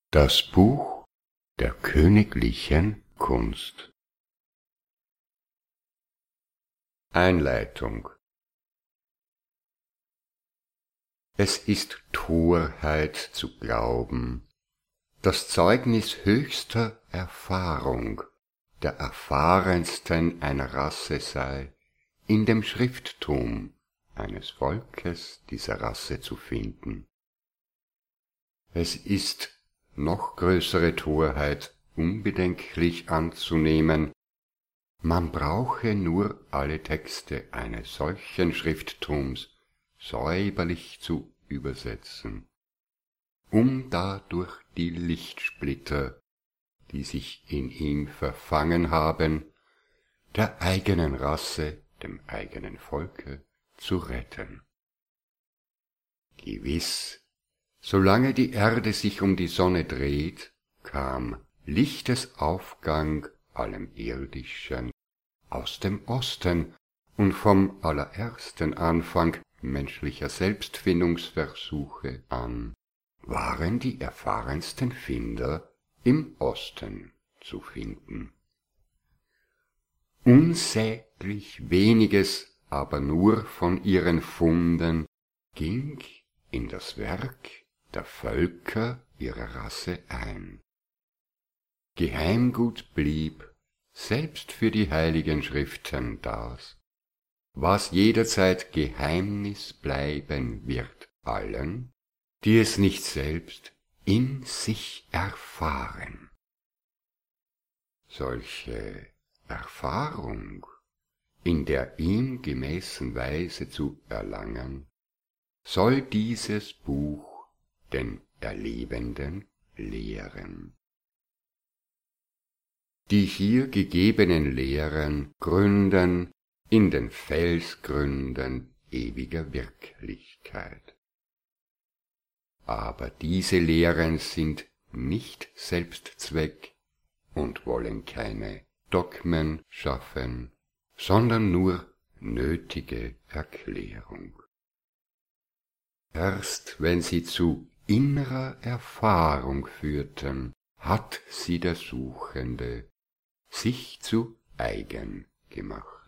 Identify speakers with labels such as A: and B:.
A: Das Buch der königlichen Kunst. Einleitung. Es ist Torheit zu glauben, das Zeugnis höchster Erfahrung der erfahrensten einer Rasse sei, in dem Schrifttum eines Volkes dieser Rasse zu finden. Es ist noch größere Torheit unbedenklich anzunehmen, man brauche nur alle Texte eines solchen Schrifttums säuberlich zu übersetzen, um dadurch die Lichtsplitter, die sich in ihm verfangen haben, der eigenen Rasse, dem eigenen Volke, zu retten. Gewiss, solange die Erde sich um die Sonne dreht, kam Lichtesaufgang allem Irdischen aus dem Osten und vom allerersten Anfang menschlicher Selbstfindungsversuche an waren die erfahrensten Finder im Osten zu finden. Unsäglich weniges aber nur von ihren Funden ging in das Werk der Völker ihrer Rasse ein. Geheimgut blieb, selbst für die heiligen Schriften das, was jederzeit Geheimnis bleiben wird allen, die es nicht selbst in sich erfahren. Solche Erfahrung in der ihm gemäßen Weise zu erlangen, soll dieses Buch den Erlebenden lehren. Die hier gegebenen Lehren gründen in den Felsgründen ewiger Wirklichkeit. Aber diese Lehren sind nicht Selbstzweck und wollen keine Dogmen schaffen, sondern nur nötige Erklärung. Erst wenn sie zu innerer Erfahrung führten, hat sie der Suchende sich zu eigen gemacht.